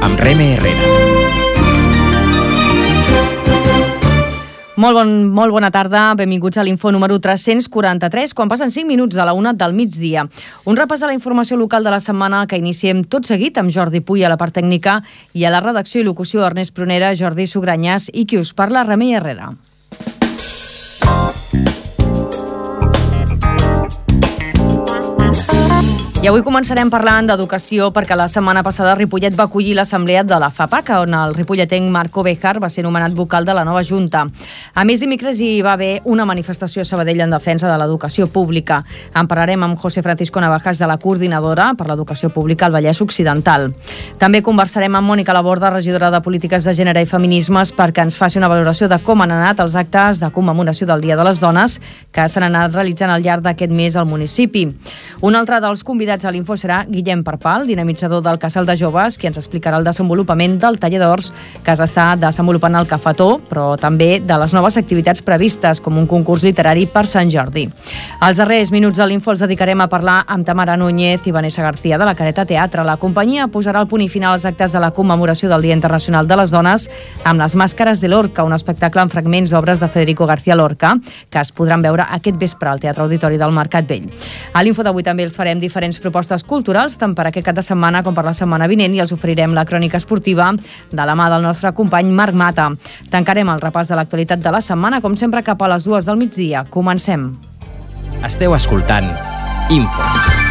amb Reme Herrera. Molt bona tarda, benvinguts a l'Info número 343, quan passen 5 minuts de la 1 del migdia. Un repàs a la informació local de la setmana que iniciem tot seguit amb Jordi Puy a la part tècnica i a la redacció i locució Ernest Prunera, Jordi Sugranyàs i qui us parla, Remei Herrera. I avui començarem parlant d'educació perquè la setmana passada Ripollet va acollir l'assemblea de la FAPAC, on el ripolletenc Marco Béjar va ser nomenat vocal de la nova Junta. A més, dimecres hi va haver una manifestació a Sabadell en defensa de l'educació pública. En parlarem amb José Francisco Navajas, de la Coordinadora per l'Educació Pública al Vallès Occidental. També conversarem amb Mònica Laborda, regidora de Polítiques de Gènere i Feminismes, perquè ens faci una valoració de com han anat els actes de commemoració del Dia de les Dones que s'han anat realitzant al llarg d'aquest mes al municipi. Un altre dels convidats a l'Info serà Guillem Parpal, dinamitzador del Casal de Joves, qui ens explicarà el desenvolupament del taller d'horts que s'està desenvolupant al Cafetó, però també de les noves activitats previstes, com un concurs literari per Sant Jordi. Els darrers minuts de l'Info els dedicarem a parlar amb Tamara Núñez i Vanessa García de la Careta Teatre. La companyia posarà el punt i final als actes de la commemoració del Dia Internacional de les Dones amb les Màscares de Lorca, un espectacle amb fragments d'obres de Federico García Lorca, que es podran veure aquest vespre al Teatre Auditori del Mercat Vell. A l'Info d'avui també els farem diferents propostes culturals, tant per aquest cap de setmana com per la setmana vinent, i els oferirem la crònica esportiva de la mà del nostre company Marc Mata. Tancarem el repàs de l'actualitat de la setmana, com sempre, cap a les 2 del migdia. Comencem. Esteu escoltant Info.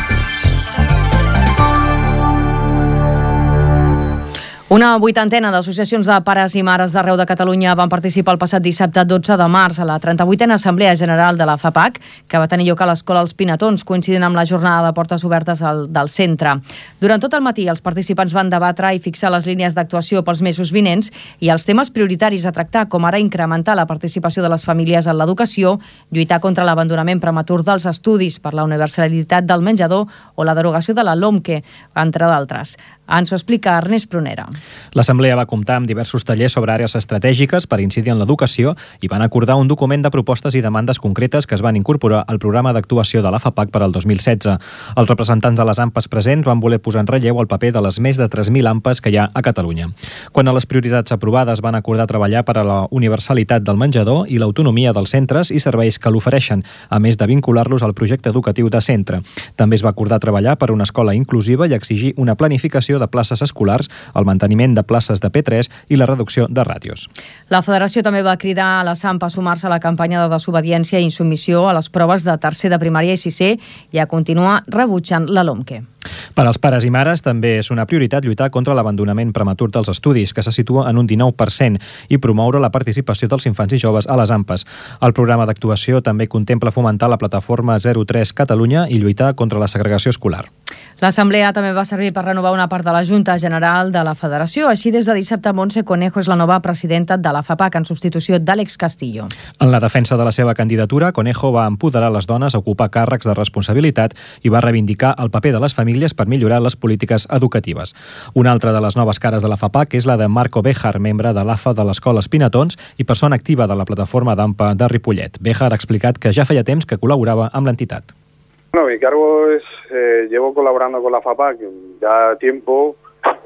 Una vuitantena d'associacions de pares i mares d'arreu de Catalunya van participar el passat dissabte 12 de març a la 38a Assemblea General de la FAPAC, que va tenir lloc a l'Escola Els Pinatons, coincidint amb la jornada de portes obertes del centre. Durant tot el matí, els participants van debatre i fixar les línies d'actuació pels mesos vinents i els temes prioritaris a tractar, com ara incrementar la participació de les famílies en l'educació, lluitar contra l'abandonament prematur dels estudis per la universalitat del menjador o la derogació de la LOMQE, entre d'altres. Ens ho explica Ernest Prunera. L'Assemblea va comptar amb diversos tallers sobre àrees estratègiques per incidir en l'educació i van acordar un document de propostes i demandes concretes que es van incorporar al programa d'actuació de la FAPAC per al 2016. Els representants de les AMPAs presents van voler posar en relleu el paper de les més de 3.000 AMPAs que hi ha a Catalunya. Quant a les prioritats aprovades, van acordar treballar per a la universalitat del menjador i l'autonomia dels centres i serveis que l'ofereixen, a més de vincular-los al projecte educatiu de centre. També es va acordar treballar per una escola inclusiva i exigir una planificació de places escolars, el manteniment de places de P3 i la reducció de ràtios. La Federació també va cridar a la SAMP a sumar-se a la campanya de desobediència i insubmissió a les proves de tercer de primària i sisè i a continuar rebutjant la LOMQE. Per als pares i mares també és una prioritat lluitar contra l'abandonament prematur dels estudis, que se situa en un 19%, i promoure la participació dels infants i joves a les AMPAs. El programa d'actuació també contempla fomentar la plataforma 03 Catalunya i lluitar contra la segregació escolar. L'Assemblea també va servir per renovar una part de la Junta General de la Federació. Així, des de dissabte, Montse Conejo és la nova presidenta de la FAPAC en substitució d'Àlex Castillo. En la defensa de la seva candidatura, Conejo va empoderar les dones a ocupar càrrecs de responsabilitat i va reivindicar el paper de les famílies per millorar les polítiques educatives. Una altra de les noves cares de la FAPAC és la de Marco Béjar, membre de l'AFA de l'Escola Els Pinatons i persona activa de la plataforma d'AMPA de Ripollet. Béjar ha explicat que ja feia temps que col·laborava amb l'entitat. Bueno, mi cargo es, llevo colaborando con la FAPAC ya tiempo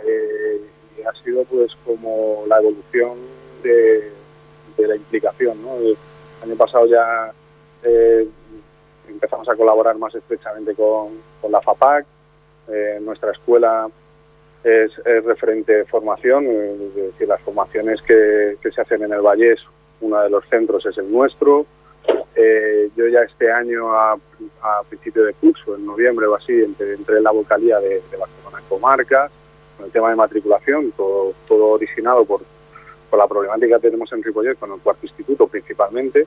y ha sido pues como la evolución de la implicación, ¿no? El año pasado ya empezamos a colaborar más estrechamente con la FAPAC. Nuestra escuela es referente de formación, es decir, las formaciones que se hacen en el Vallès, uno de los centros es el nuestro. Yo ya este año a principio de curso, en noviembre o así, entré en la vocalía de Barcelona Comarca, con el tema de matriculación, todo originado por la problemática que tenemos en Ripollet con el cuarto instituto principalmente.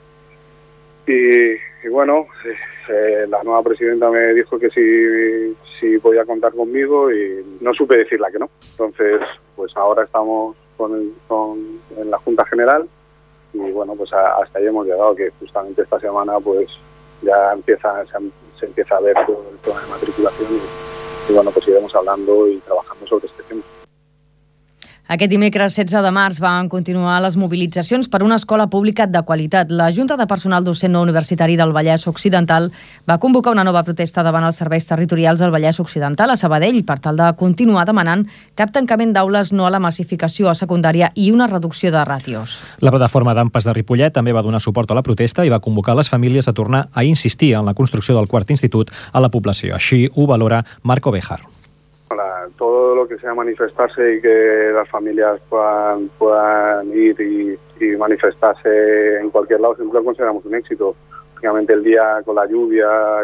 Y bueno, la nueva presidenta me dijo que sí podía contar conmigo y no supe decirla que no. Entonces, pues ahora estamos en la Junta General y bueno, pues hasta ahí hemos llegado, que justamente esta semana pues ya se empieza a ver todo el tema de matriculación y bueno, pues iremos hablando y trabajando sobre este tema. Aquest dimecres 16 de març van continuar les mobilitzacions per una escola pública de qualitat. La Junta de Personal Docent no universitari del Vallès Occidental va convocar una nova protesta davant els serveis territorials del Vallès Occidental a Sabadell per tal de continuar demanant cap tancament d'aules, no a la massificació a secundària i una reducció de ràtios. La plataforma d'AMPAs de Ripollet també va donar suport a la protesta i va convocar les famílies a tornar a insistir en la construcció del quart institut a la població. Així ho valora Marco Béjar. Todo lo que sea manifestarse y que las familias puedan ir y manifestarse en cualquier lado siempre lo consideramos un éxito. Obviamente el día con la lluvia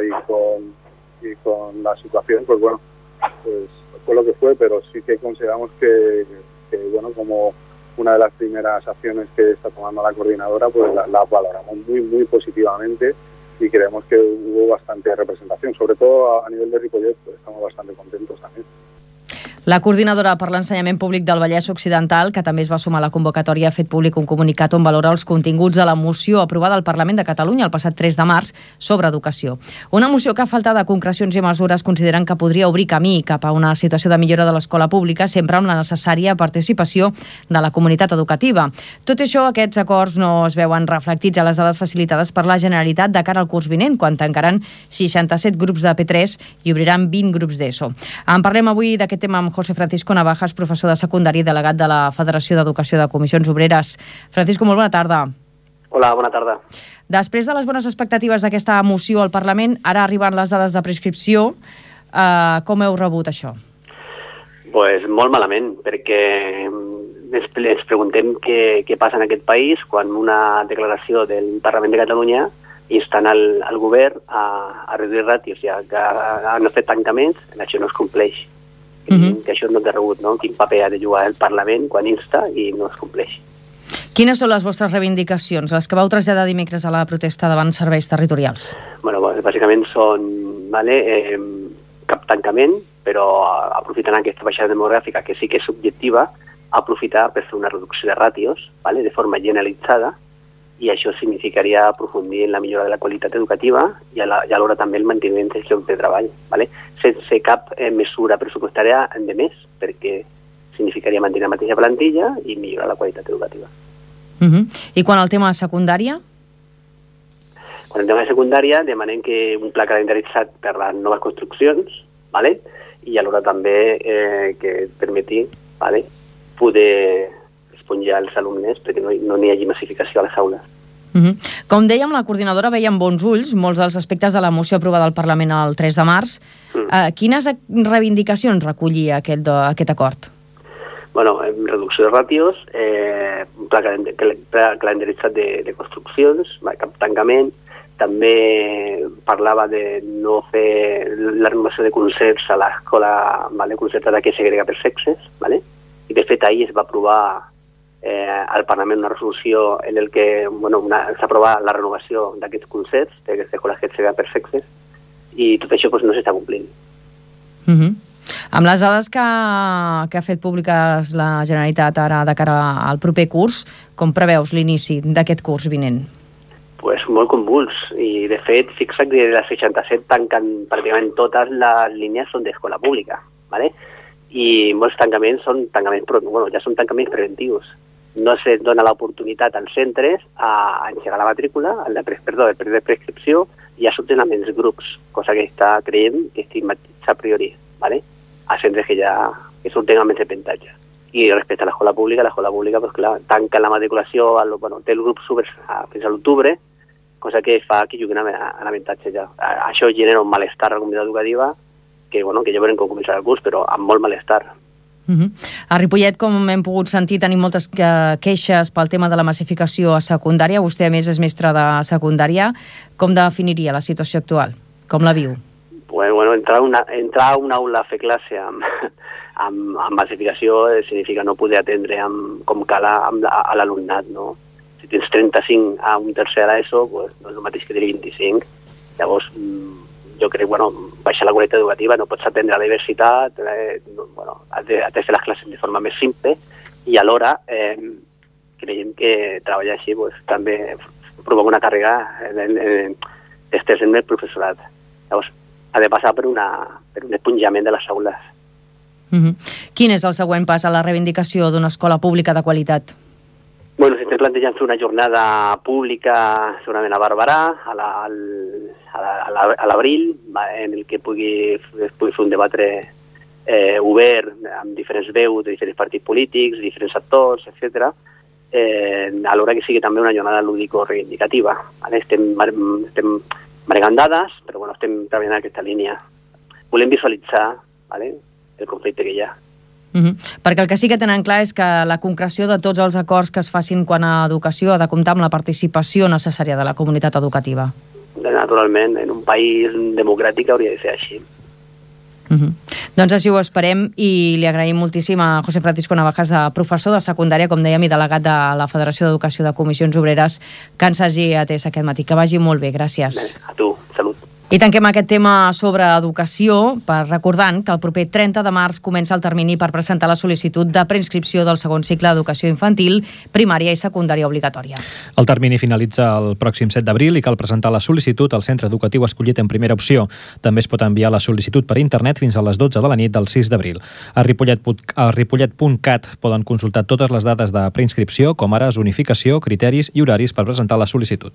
y con la situación, pues bueno, pues fue lo que fue, pero sí que consideramos que bueno, como una de las primeras acciones que está tomando la coordinadora, pues la valoramos muy positivamente y creemos que hubo bastante representación, sobre todo a nivel de Ripollet, pues estamos bastante contentos también. La coordinadora per l'ensenyament públic del Vallès Occidental, que també es va sumar a la convocatòria, ha fet públic un comunicat on valora els continguts de la moció aprovada al Parlament de Catalunya el passat 3 de març sobre educació. Una moció que, a falta de concrecions i mesures, consideren que podria obrir camí cap a una situació de millora de l'escola pública, sempre amb la necessària participació de la comunitat educativa. Tot això, aquests acords no es veuen reflectits a les dades facilitades per la Generalitat de cara al curs vinent, quan tancaran 67 grups de P3 i obriran 20 grups d'ESO. En parlem avui d'aquest tema amb José Francisco Navajas, professor de secundari i delegat de la Federació d'Educació de Comissions Obreres. Francisco, molt bona tarda. Hola, bona tarda. Després de les bones expectatives d'aquesta moció al Parlament, ara arriben les dades de prescripció. Com heu rebut això? Pues molt malament, perquè ens preguntem què passa en aquest país quan una declaració del Parlament de Catalunya instant al govern a reduir ràtios, ja que han fet tancaments, això no es compleix. Que això no té rebut, no? Quin paper ha de jugar el Parlament quan insta i no es compleix. Quines són les vostres reivindicacions, les que vau traslladar dimecres a la protesta davant serveis territorials? Bueno, bàsicament són cap tancament, però aprofitant aquesta baixada demogràfica, que sí que és subjectiva, aprofitar per fer una reducció de ràtios, de forma generalitzada, i això significaria aprofundir en la millora de la qualitat educativa i alhora també el manteniment dels llocs de treball, sense cap mesura pressupostària de més, perquè significaria mantenir la mateixa plantilla i millorar la qualitat educativa. I quan al tema de secundària? Quan al tema de secundària demanem que un pla calendaritzat per les noves construccions, i alhora també que permeti poder esponjar els alumnes perquè no n'hi hagi massificació a les aules. Com dèiem, la coordinadora veia amb bons ulls molts dels aspectes de la moció aprovada al Parlament el 3 de març. Quines reivindicacions recollia aquest acord? Bueno, reducció de ràtios, un pla calendaritzat de construccions, cap tancament, també parlava de no fer la renovació de concerts a l'escola concertada que segrega per sexes, i de fet ahir es va aprovar al Parlament una resolució en el que s'aprova la renovació d'aquests concerts, d'aquestes escoles que segreguen per sexes, i tot això no s'està complint. Amb les dades que ha fet públiques la Generalitat ara de cara al proper curs, com preveus l'inici d'aquest curs vinent? Pues molt convuls, i de fet, fixa't que de les 67 tanquen pràcticament totes les línies són d'escola pública, i molts tancaments són tancaments, ja són tancaments preventius. No se dona l'oportunitat als centres a engegar la matrícula, el període de prescripció, i ja s'obtenen menys grups, cosa que està creient que estigmatitza a priori, a centres que ja surten amb menys avantatge. I respecte a l'escola pública, tanca la matriculació, té el grup fins a l'octubre, cosa que fa que juguin amb avantatge ja. Això genera un malestar a la comunitat educativa que ja veurem com començarà el curs, però amb molt malestar. A Ripollet, com hem pogut sentir, tenim moltes queixes pel tema de la massificació a secundària. Vostè, a més, és mestre de secundària. Com definiria la situació actual? Com la viu? Bueno, entrar a una aula a fer classe amb massificació significa no poder atendre com cal a l'alumnat, no? Si tens 35 a un tercer a l'ESO, no és el mateix que tenir 25. Llavors, jo crec, baixar la qualitat educativa, no pots atendre a la diversitat, has de fer les classes de forma més simple i alhora creiem que treballar així també provoca una càrrega d'estrès en el professorat. Llavors, ha de passar per un esponjament de les aules. Quin és el següent pas a la reivindicació d'una escola pública de qualitat? Bueno, s'estem plantejant fer una jornada pública segurament a Barberà, a l'abril, en el que es pugui fer un debat obert amb diferents veus de diferents partits polítics, diferents actors, etc. Alhora que sigui també una jornada lúdico-reivindicativa. Estem maregant dades, però estem treballant en aquesta línia. Volem visualitzar el conflicte que hi ha. Perquè el que sí que tenen clar és que la concreció de tots els acords que es facin quant a educació ha de comptar amb la participació necessària de la comunitat educativa. Naturalment, en un país democràtic hauria de ser així. Doncs així ho esperem i li agraïm moltíssim a José Francisco Navajas, professor de secundària, com dèiem, i delegat de la Federació d'Educació de Comissions Obreres, que ens hagi atès aquest matí. Que vagi molt bé, gràcies. A tu, salut. I tanquem aquest tema sobre educació recordant que el proper 30 de març comença el termini per presentar la sol·licitud de preinscripció del segon cicle d'educació infantil, primària i secundària obligatòria. El termini finalitza el pròxim 7 d'abril i cal presentar la sol·licitud al centre educatiu escollit en primera opció. També es pot enviar la sol·licitud per internet fins a les 12 de la nit del 6 d'abril. A ripollet.cat poden consultar totes les dades de preinscripció, com ara zonificació, criteris i horaris per presentar la sol·licitud.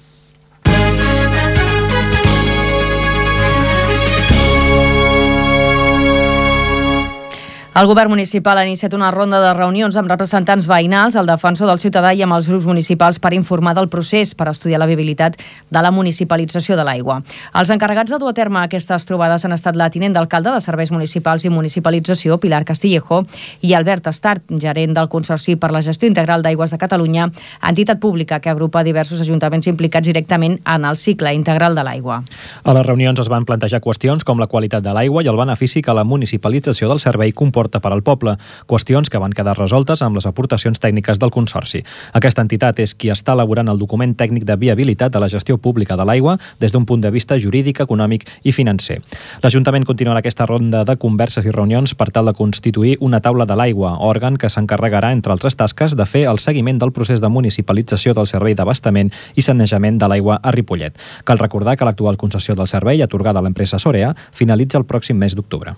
El govern municipal ha iniciat una ronda de reunions amb representants veïnals, el defensor del ciutadà i amb els grups municipals per informar del procés per estudiar la viabilitat de la municipalització de l'aigua. Els encarregats de dur a terme aquestes trobades han estat la tinent d'alcalde de Serveis Municipals i Municipalització, Pilar Castillejo, i Albert Estart, gerent del Consorci per la Gestió Integral d'Aigües de Catalunya, entitat pública que agrupa diversos ajuntaments implicats directament en el cicle integral de l'aigua. A les reunions es van plantejar qüestions com la qualitat de l'aigua i el benefici que la municipalització del servei comporta per al poble, qüestions que van quedar resoltes amb les aportacions tècniques del Consorci. Aquesta entitat és qui està elaborant el document tècnic de viabilitat de la gestió pública de l'aigua des d'un punt de vista jurídic, econòmic i financer. L'Ajuntament continuarà aquesta ronda de converses i reunions per tal de constituir una taula de l'aigua, òrgan que s'encarregarà, entre altres tasques, de fer el seguiment del procés de municipalització del servei d'abastament i sanejament de l'aigua a Ripollet. Cal recordar que l'actual concessió del servei, atorgada a l'empresa Sorea, finalitza el pròxim mes d'octubre.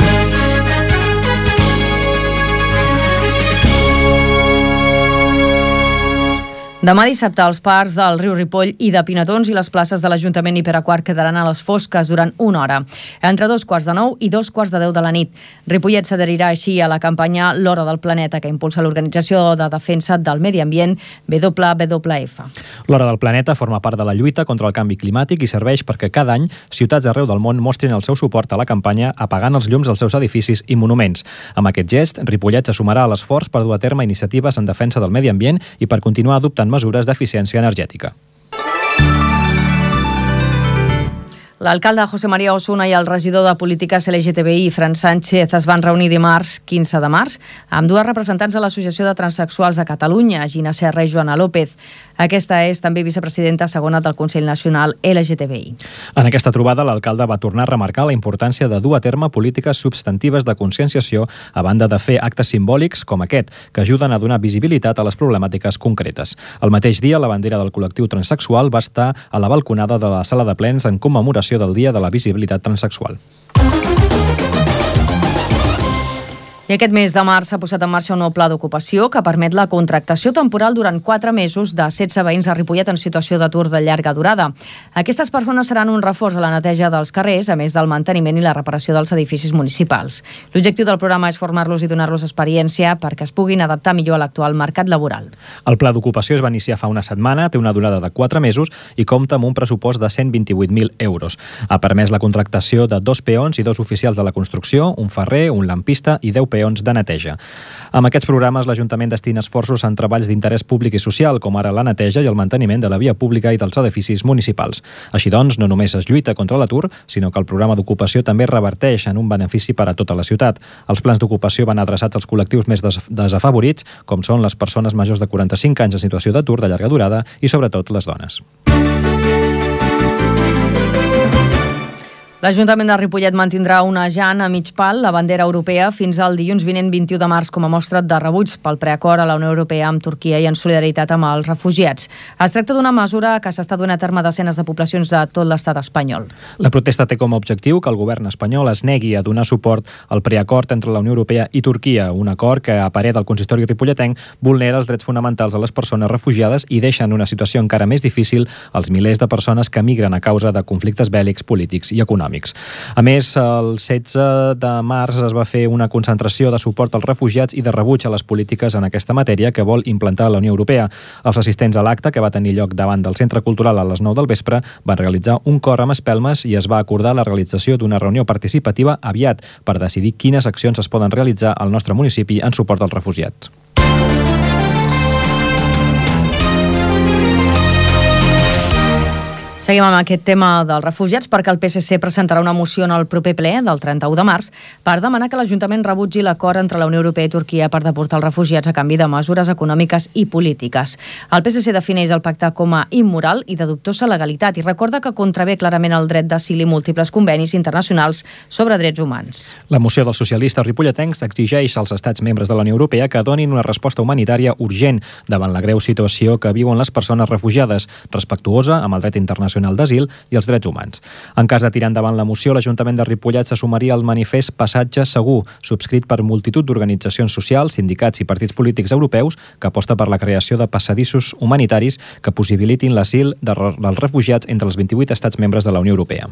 Demà dissabte, els parcs del riu Ripoll i de Pinatons i les places de l'Ajuntament i Peraquart quedaran a les fosques durant una hora, entre 2:45 i 2:10 de la nit. Ripollet s'adherirà així a la campanya L'Hora del Planeta, que impulsa l'Organització de Defensa del Medi Ambient, WWF. L'Hora del Planeta forma part de la lluita contra el canvi climàtic i serveix perquè cada any ciutats arreu del món mostrin el seu suport a la campanya apagant els llums dels seus edificis i monuments. Amb aquest gest, Ripollet se sumarà a l'esforç per dur a terme iniciatives en defensa del medi ambient i per continuar adoptant mesures d'eficiència energètica. L'alcalde José María Osuna i el regidor de Polítiques LGTBI, Fran Sánchez, es van reunir dimarts 15 de març amb dues representants de l'Associació de Transsexuals de Catalunya, Gina Serra i Joana López. Aquesta és també vicepresidenta segona del Consell Nacional LGTBI. En aquesta trobada, l'alcalde va tornar a remarcar la importància de dur a terme polítiques substantives de conscienciació a banda de fer actes simbòlics com aquest, que ajuden a donar visibilitat a les problemàtiques concretes. El mateix dia, la bandera del col·lectiu transsexual va estar a la balconada de la sala de plens en commemoració del Dia de la Visibilitat Transsexual. I aquest mes de març s'ha posat en marxa un nou pla d'ocupació que permet la contractació temporal durant 4 mesos de 16 veïns a Ripollet en situació d'atur de llarga durada. Aquestes persones seran un reforç a la neteja dels carrers, a més del manteniment i la reparació dels edificis municipals. L'objectiu del programa és formar-los i donar-los experiència perquè es puguin adaptar millor a l'actual mercat laboral. El pla d'ocupació es va iniciar fa una setmana, té una durada de 4 mesos i compta amb un pressupost de 128.000 euros. Ha permès la contractació de 2 peons i 2 oficials de la construcció, un ferrer, un lampista i 10 peons de neteja. Amb aquests programes, l'Ajuntament destina esforços en treballs d'interès públic i social, com ara la neteja i el manteniment de la via pública i dels edificis municipals. Així doncs, no només es lluita contra l'atur, sinó que el programa d'ocupació també reverteix en un benefici per a tota la ciutat. Els plans d'ocupació van adreçats als col·lectius més desafavorits, com són les persones majors de 45 anys en situació d'atur de llarga durada i, sobretot, les dones. L'Ajuntament de Ripollet mantindrà onejant a mig pal la bandera europea fins al dilluns vinent 21 de març com a mostra de rebuig pel preacord a la Unió Europea amb Turquia i en solidaritat amb els refugiats. Es tracta d'una mesura que s'està duent a terme a desenes de poblacions de tot l'estat espanyol. La protesta té com a objectiu que el govern espanyol es negui a donar suport al preacord entre la Unió Europea i Turquia, un acord que, a parer del consistori ripolletenc, vulnera els drets fonamentals de les persones refugiades i deixa en una situació encara més difícil als milers de persones que migren a causa de conflictes bèl·lics, polítics i econòmics. A més, el 16 de març es va fer una concentració de suport als refugiats i de rebuig a les polítiques en aquesta matèria que vol implantar la Unió Europea. Els assistents a l'acte, que va tenir lloc davant del Centre Cultural a les 9 del vespre, van realitzar un cor amb espelmes i es va acordar la realització d'una reunió participativa aviat per decidir quines accions es poden realitzar al nostre municipi en suport als refugiats. Seguim amb aquest tema dels refugiats perquè el PSC presentarà una moció en el proper ple del 31 de març per demanar que l'Ajuntament rebutgi l'acord entre la Unió Europea i Turquia per deportar els refugiats a canvi de mesures econòmiques i polítiques. El PSC defineix el pacte com a immoral i de dubtosa legalitat i recorda que contravé clarament el dret d'asil i múltiples convenis internacionals sobre drets humans. La moció dels socialistes ripolletencs exigeix als estats membres de la Unió Europea que donin una resposta humanitària urgent davant la greu situació que viuen les persones refugiades, respectuosa amb el dret internacional d'asil i els drets humans. En cas de tirar endavant la moció, l'Ajuntament de Ripollet se sumaria al manifest Passatge Segur, subscrit per multitud d'organitzacions socials, sindicats i partits polítics europeus, que aposta per la creació de passadissos humanitaris que possibilitin l'asil dels refugiats entre els 28 estats membres de la Unió Europea.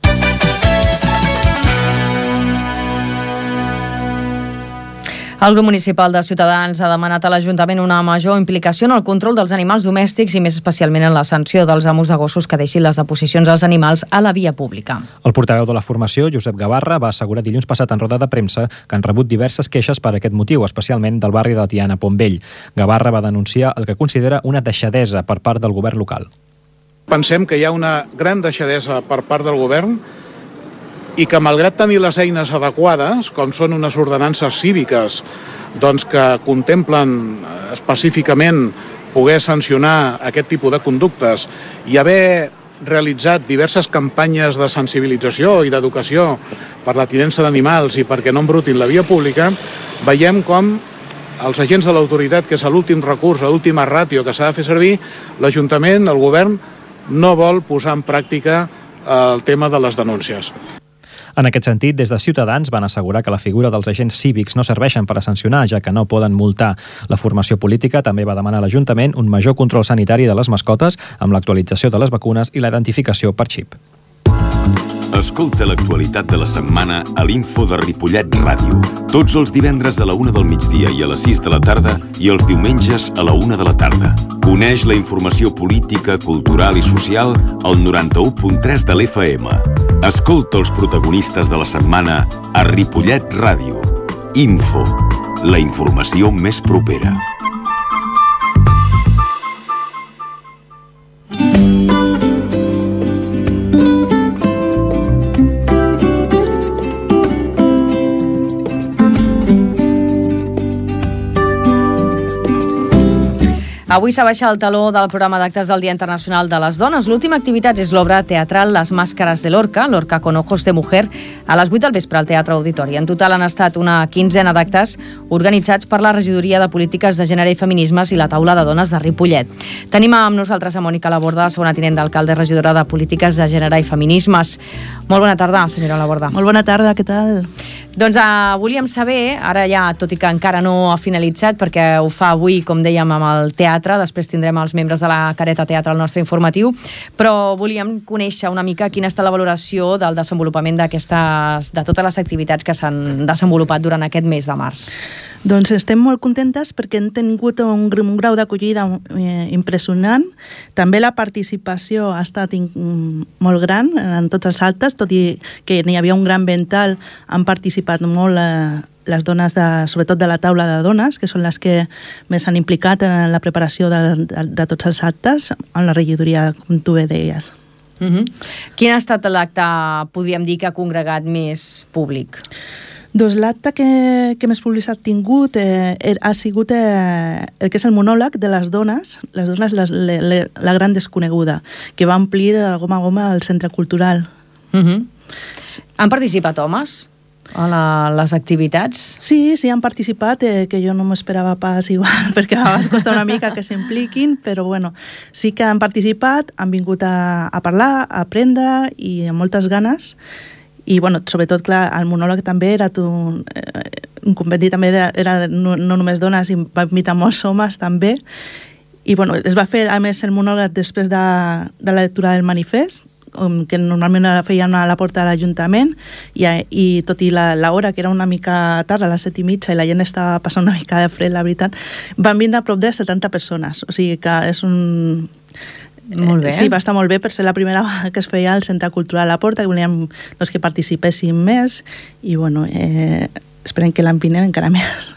El grup municipal de Ciutadans ha demanat a l'Ajuntament una major implicació en el control dels animals domèstics i més especialment en la sanció dels amos de gossos que deixin les deposicions als animals a la via pública. El portaveu de la formació, Josep Gavarra, va assegurar dilluns passat en roda de premsa que han rebut diverses queixes per aquest motiu, especialment del barri de Tiana, Pontvell. Gavarra va denunciar el que considera una deixadesa per part del govern local. Pensem que hi ha una gran deixadesa per part del govern i que, malgrat tenir les eines adequades, com són unes ordenances cíviques doncs, que contemplen específicament poder sancionar aquest tipus de conductes i haver realitzat diverses campanyes de sensibilització i d'educació per la tinença d'animals i perquè no embrutin la via pública, veiem com els agents de l'autoritat, que és l'últim recurs, l'última ràtio que s'ha de fer servir, l'Ajuntament, el govern, no vol posar en pràctica el tema de les denúncies. En aquest sentit, des de Ciutadans van assegurar que la figura dels agents cívics no serveixen per a sancionar, ja que no poden multar. La formació política també va demanar a l'Ajuntament un major control sanitari de les mascotes amb l'actualització de les vacunes i la identificació per xip. Escolta l'actualitat de la setmana a l'Info de Ripollet Ràdio. Tots els divendres a la 1 del migdia i a les 6 de la tarda i els diumenges a la 1 de la tarda. Coneix la informació política, cultural i social al 91.3 de l'FM. Escolta els protagonistes de la setmana a Ripollet Ràdio. Info, la informació més propera. Avui s'abaixa el taló del programa d'actes del Dia Internacional de les Dones. L'última activitat és l'obra teatral Les Máscaras de Lorca, Lorca con ojos de mujer, a les 8 del vespre al Teatre Auditori. En total han estat una quinzena d'actes organitzats per la Regidoria de Polítiques de Gènere i Feminismes i la Taula de Dones de Ripollet. Tenim amb nosaltres a Mònica Laborda, segona tinent d'alcalde i regidora de Polítiques de Gènere i Feminismes. Molt bona tarda, senyora Laborda. Molt bona tarda, què tal? Doncs volíem saber, ara ja, tot i que encara no ha finalitzat, perquè ho fa avui, com dèiem, amb el teatre, després tindrem els membres de la Careta Teatre al nostre informatiu, però volíem conèixer una mica quina està la valoració del desenvolupament de totes les activitats que s'han desenvolupat durant aquest mes de març. Doncs estem molt contentes perquè hem tingut un grau d'acollida impressionant. També la participació ha estat molt gran en tots els actes, tot i que n'hi havia un gran vental, han participat molt les dones, sobretot de la taula de dones, que són les que més s'han implicat en la preparació de tots els actes, en la regidoria, com tu bé deies. Quin ha estat l'acte, podríem dir, que ha congregat més públic? Doncs l'acte que més publicitat ha tingut ha sigut el que és el monòleg de les dones la gran desconeguda, que va omplir de goma a goma el centre cultural. Han participat homes a les activitats? Sí, han participat, que jo no m'esperava pas igual, perquè a vegades costa una mica que s'impliquin, però bueno, sí que han participat, han vingut a parlar, a aprendre i amb moltes ganes. I bueno, sobretot, clar, el monòleg també era un conveni també era no només dones, i va invitar molts homes també. I bueno, es va fer a més el monòleg després de la lectura del manifest, que normalment la feien a la porta de l'Ajuntament, i tot i l'hora, que era una mica tard, a les 7:30, i la gent estava passant una mica de fred, la veritat, van vindre a prop de 70 persones, o sigui que és un... Molt bé. Sí, va estar molt bé per ser la primera vegada que es feia al Centre Cultural La Porta, que volíem que participessin més, i bueno, esperem que l'any vinent encara més.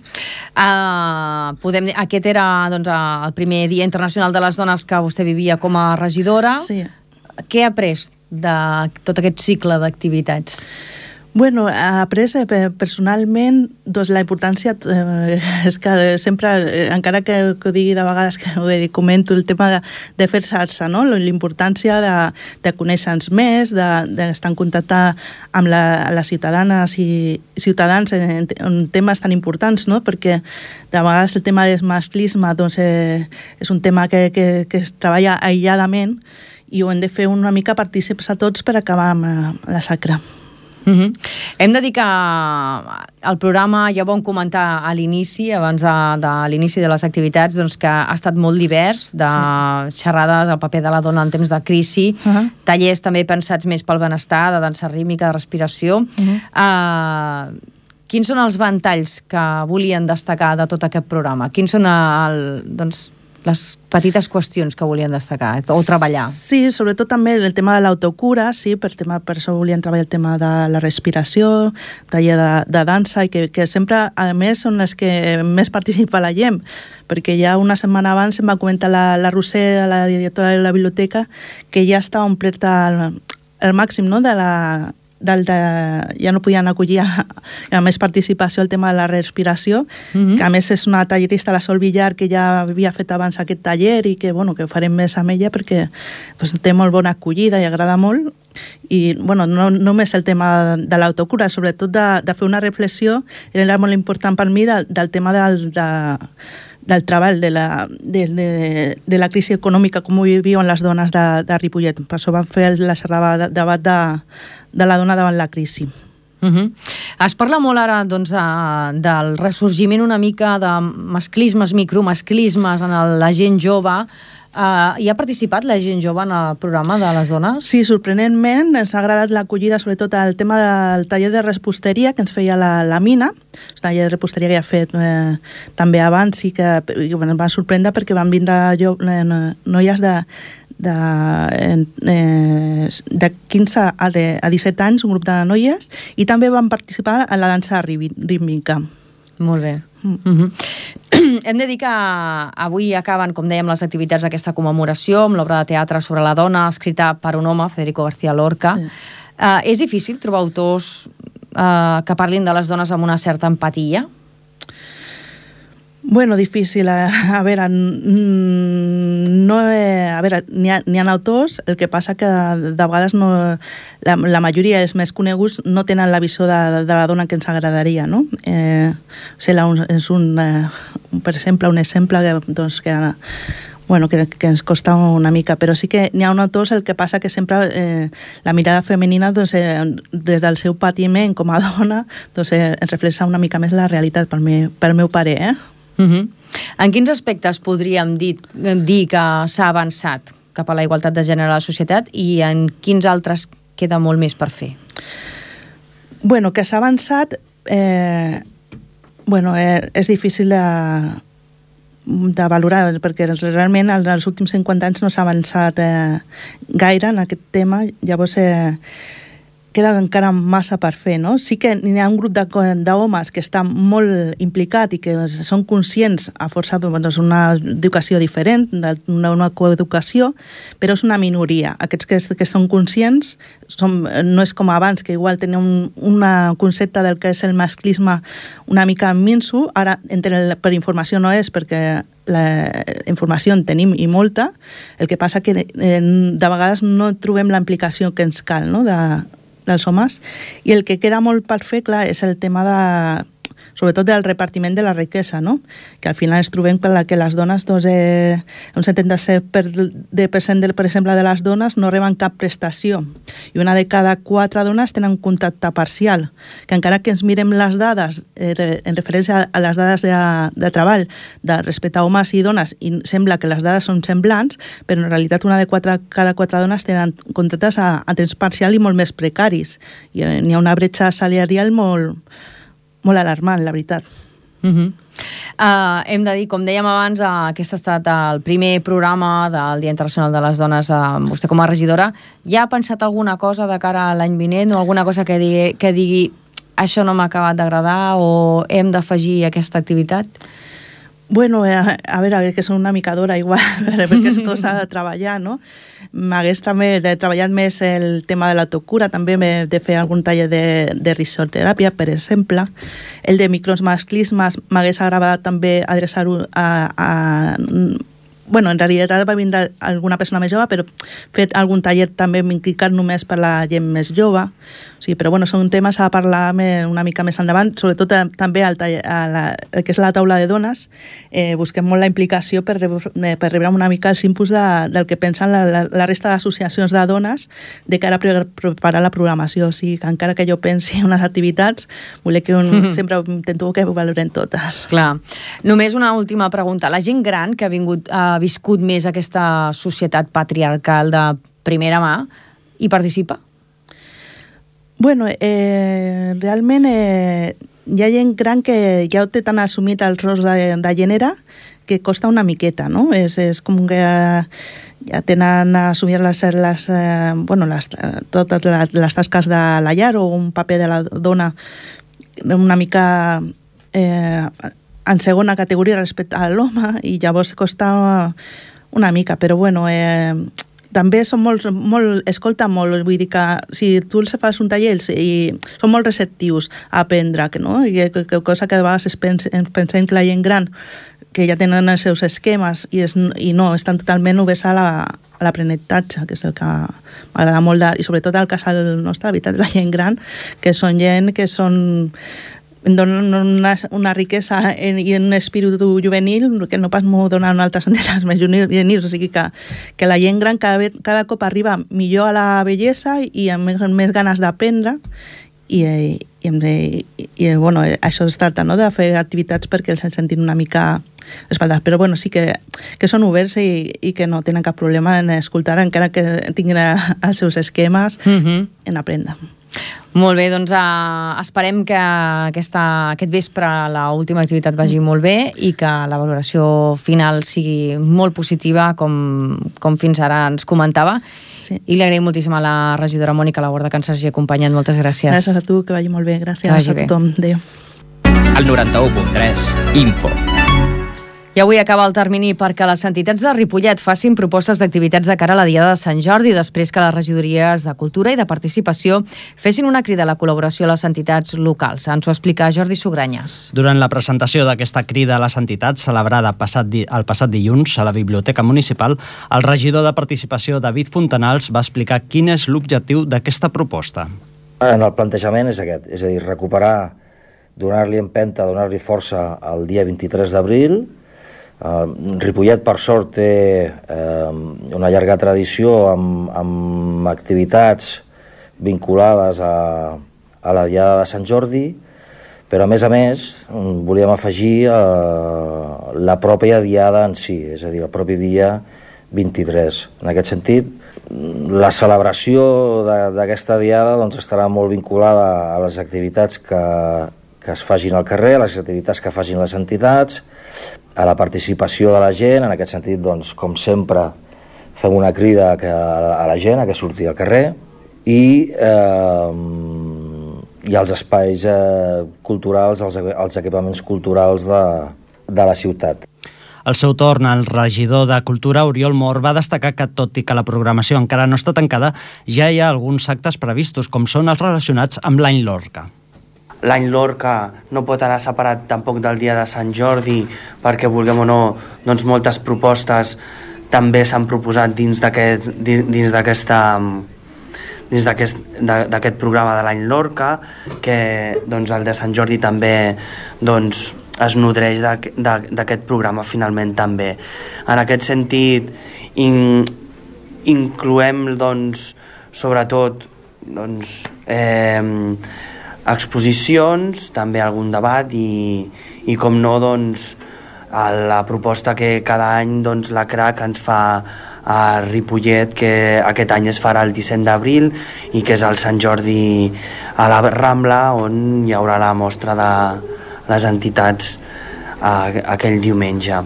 Podem dir, aquest era doncs, el primer Dia Internacional de les Dones que vostè vivia com a regidora. Sí. Què ha après de tot aquest cicle d'activitats? Bueno, ha après personalment la importància, és que sempre, encara que ho digui de vegades que ho comento, el tema de fer salsa, no? La importància de conèixer-nos més, d'estar en contacte amb les ciutadanes i ciutadans en temes tan importants, no? Perquè de vegades el tema del masclisme doncs, és un tema que es treballa aïlladament i ho hem de fer una mica partícips a tots per acabar amb la xacra. Hem de dir que el programa, ja ho vam comentar a l'inici, abans de l'inici de les activitats, doncs que ha estat molt divers, de xerrades, el paper de la dona en temps de crisi, tallers també pensats més pel benestar, de dansa rítmica, de respiració. Quins són els ventalls que volien destacar de tot aquest programa? Quins són les petites qüestions que volien destacar o treballar? Sí, sobretot també el tema de l'autocura, sí, per això volien treballar el tema de la respiració, taller de dansa, i que sempre, a més, són les que més participa la gent, perquè ja una setmana abans em va comentar la Roser, la directora de la biblioteca, que ja estava omplert el màxim, no?, ja no podien acollir a més participació el tema de la respiració, que a més és una tallerista, la Sol Villar, que ja havia fet abans aquest taller i que, bueno, que ho farem més amb ella perquè té molt bona acollida i agrada molt. I bueno, no només el tema de l'autocura, sobretot de fer una reflexió, era molt important per mi del tema del treball, de la crisi econòmica, com ho viuen les dones de Ripollet. Per això vam fer la xerrada de debat de la dona davant la crisi. Es parla molt ara doncs, del ressorgiment una mica de masclismes, micromasclismes en la gent jove. Hi ha participat la gent jove en el programa de les dones? Sí, sorprenentment, ens ha agradat l'acollida, sobretot el tema del taller de reposteria que ens feia la Mina, el taller de reposteria que ja ha fet també abans, i que ens va sorprendre perquè van vindre noies de 15 a 17 anys, un grup de noies, i també van participar en la dansa rítmica. Molt bé. Hem de dir que avui acaben, com dèiem, les activitats d'aquesta commemoració amb l'obra de teatre sobre la dona, escrita per un home, Federico García Lorca. Sí. És difícil trobar autors que parlin de les dones amb una certa empatia? Bueno, difícil. A veure, n'hi ha autors, el que passa que de vegades la majoria dels més coneguts no tenen la visió de la dona que ens agradaria, no? És per exemple, un exemple que ens costa una mica, però sí que n'hi ha un autors, el que passa que sempre la mirada femenina des del seu patiment com a dona ens reflexa una mica més la realitat, pel meu parer, En quins aspectes podríem dir que s'ha avançat cap a la igualtat de gènere a la societat i en quins altres queda molt més per fer? Bueno, que s'ha avançat, és difícil de valorar, perquè realment en els últims 50 anys no s'ha avançat gaire en aquest tema, llavors queda encara massa per fer, no? Sí que hi ha un grup d'homes que està molt implicat i que són conscients a força d'una educació diferent, d'una coeducació, però és una minoria. Aquests que són conscients no és com abans, que igual tenen un concepte del que és el masclisme una mica minso. Ara, per informació no és, perquè la informació en tenim i molta, el que passa que de vegades no trobem la implicació que ens cal, no?, dels homes, i el que queda molt per fer, clar, és el tema sobretot del repartiment de la riquesa, no? Que al final ens trobem que les dones, doncs, un 77%, per exemple, de les dones no reben cap prestació, i una de cada 4 dones tenen contacte parcial, que encara que ens mirem les dades en referència a les dades de treball respecte a homes i dones, i sembla que les dades són semblants, però en realitat una de cada 4 dones tenen contractes a temps parcial i molt més precaris, i n'hi ha una bretxa salarial molt alarmant, la veritat. Hem de dir, com dèiem abans, aquest ha estat el primer programa del Dia Internacional de les Dones. Vostè com a regidora, ja ha pensat alguna cosa de cara a l'any vinent o alguna cosa que digui això no m'ha acabat d'agradar o hem d'afegir aquesta activitat? Bueno, a veure, que és una mica d'hora igual, perquè tot s'ha de treballar, no? M'hagués també treballat més el tema de l'autocura, també m'he de fer algun taller de risoteràpia, per exemple. El de micromasclismes m'hagués agradat també adreçar-ho a bueno, en realitat va vindre alguna persona més jove, però fet algun taller també implicat només per la gent més jove. O sigui, però bueno, són temes a parlar una mica més endavant, sobretot també el que és la taula de dones. Busquem molt la implicació per rebre una mica els inputs del que pensen la resta d'associacions de dones de cara a preparar la programació. O sigui, que encara que jo pensi en unes activitats, sempre intento que ho valorem totes. Clar. Només una última pregunta. La gent gran que ha viscut més aquesta societat patriarcal de primera mà, hi participa? Bueno, realment hi ha gent gran que ja ho té tan assumit el rol de gènere que costa una miqueta, no? És com que ja tenen a assumir totes les tasques de la llar o un paper de la dona una mica en segona categoria respecte a l'home, i llavors costa una mica, però bueno, també són escolta molt, vull dir que si tu els fas un taller i són molt receptius a aprendre, no? Cosa que a vegades pensem que la gent gran que ja tenen els seus esquemes i no, estan totalment oberts a l'aprenentatge, que és el que m'agrada molt, i sobretot el casal nostre, la veritat, la gent gran, que són gent que donen una riquesa i un espírit juvenil que no pas m'ho donen altres entitats més juvenils, o sigui que la gent gran cada cop arriba millor a la bellesa i amb més ganes d'aprendre, i bueno, això es tracta, no?, de fer activitats perquè els sentin una mica respaldats, però bueno, sí que són oberts i que no tenen cap problema en escoltar, encara que tinguin els seus esquemes, en aprendre. Molt bé, doncs esperem que aquest vespre l'última activitat vagi molt bé i que la valoració final sigui molt positiva, com fins ara ens comentava. Sí. I li agraïm moltíssim a la regidora Mònica Laborda que ens hagi acompanyat. Moltes gràcies. Gràcies a tu, que vagi molt bé. Gràcies a tothom. Adéu. El 91.3 Info. I avui acaba el termini perquè les entitats de Ripollet facin propostes d'activitats de cara a la Diada de Sant Jordi, després que les regidories de Cultura i de Participació fessin una crida a la col·laboració a les entitats locals. Ens ho explica Jordi Sugranyes. Durant la presentació d'aquesta crida a les entitats, celebrada el passat dilluns a la Biblioteca Municipal, el regidor de Participació, David Fontanals, va explicar quin és l'objectiu d'aquesta proposta. En el plantejament és aquest, és a dir, recuperar, donar-li empenta, donar-li força el dia 23 d'abril. Ripollet, per sort, té una llarga tradició amb activitats vinculades a la Diada de Sant Jordi, però a més volíem afegir la pròpia Diada en si, és a dir, el propi dia 23. En aquest sentit, la celebració d'aquesta Diada doncs, estarà molt vinculada a les activitats que es facin al carrer, a les activitats que facin les entitats, a la participació de la gent. En aquest sentit, doncs, com sempre, fem una crida a la gent a que surti al carrer i els espais culturals, els equipaments culturals de la ciutat. Al seu torn, el regidor de Cultura, Oriol Mor, va destacar que, tot i que la programació encara no està tancada, ja hi ha alguns actes previstos, com són els relacionats amb l'Any Lorca. L'Any Lorca no pot anar separat tampoc del dia de Sant Jordi, perquè, vulguem o no, doncs moltes propostes també s'han proposat dins dins d'aquest programa de l'any Lorca, que doncs, el de Sant Jordi també doncs, es nodreix d'aquest programa finalment també. En aquest sentit, incloem doncs, sobretot doncs, exposicions, també algun debat i com no, doncs, la proposta que cada any doncs, la CRAC ens fa a Ripollet, que aquest any es farà el 17 d'abril i que és el Sant Jordi a la Rambla, on hi haurà la mostra de les entitats aquell diumenge.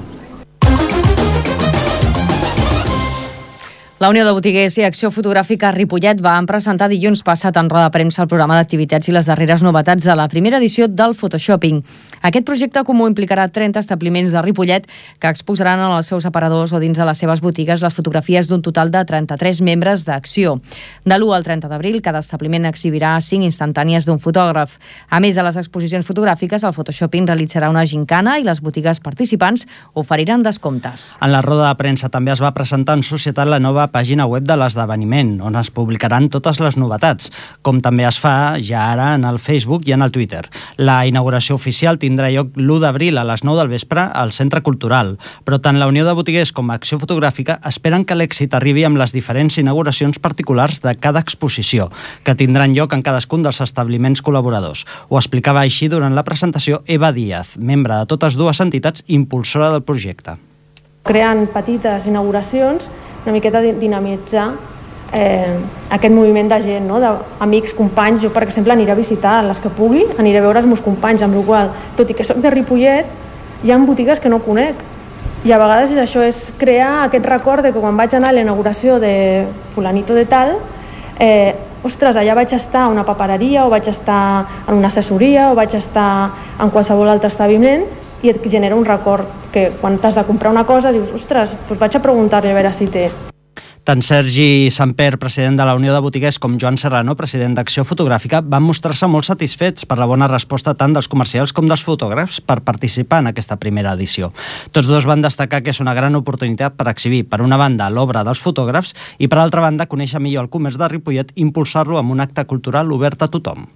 La Unió de Botiguers i Acció Fotogràfica Ripollet van presentar dilluns passat en roda de premsa el programa d'activitats i les darreres novetats de la primera edició del Photoshopping. Aquest projecte comú implicarà 30 establiments de Ripollet que exposaran en els seus aparadors o dins de les seves botigues les fotografies d'un total de 33 membres d'Acció. De l'1 al 30 d'abril, cada establiment exhibirà 5 instantànies d'un fotògraf. A més de les exposicions fotogràfiques, el Photoshopping realitzarà una gincana i les botigues participants oferiran descomptes. En la roda de premsa també es va presentar en societat la nova pàgina web de l'esdeveniment, on es publicaran totes les novetats, com també es fa ja ara en el Facebook i en el Twitter. La inauguració oficial tindrà lloc l'1 d'abril a les 9 del vespre al Centre Cultural, però tant la Unió de Botiguers com Acció Fotogràfica esperen que l'èxit arribi amb les diferents inauguracions particulars de cada exposició, que tindran lloc en cadascun dels establiments col·laboradors. Ho explicava així durant la presentació Eva Díaz, membre de totes dues entitats impulsora del projecte. Creant petites inauguracions, una miqueta dinamitzar aquest moviment de gent, no? D'amics, companys. Jo, per exemple, aniré a visitar les que pugui, aniré a veure els meus companys, amb la qual cosa, tot i que soc de Ripollet, hi ha botigues que no conec. I a vegades això és crear aquest record de que quan vaig anar a la inauguració de fulanito de tal, ostres, allà vaig estar a una papereria, o vaig estar en una assessoria, o vaig estar en qualsevol altre establiment, i et genera un record que quan t'has de comprar una cosa dius, ostres, doncs vaig a preguntar-li a veure si té. Tant Sergi Samper, president de la Unió de Botiguers, com Joan Serrano, president d'Acció Fotogràfica, van mostrar-se molt satisfets per la bona resposta tant dels comercials com dels fotògrafs per participar en aquesta primera edició. Tots dos van destacar que és una gran oportunitat per exhibir, per una banda, l'obra dels fotògrafs i, per altra banda, conèixer millor el comerç de Ripollet i impulsar-lo amb un acte cultural obert a tothom.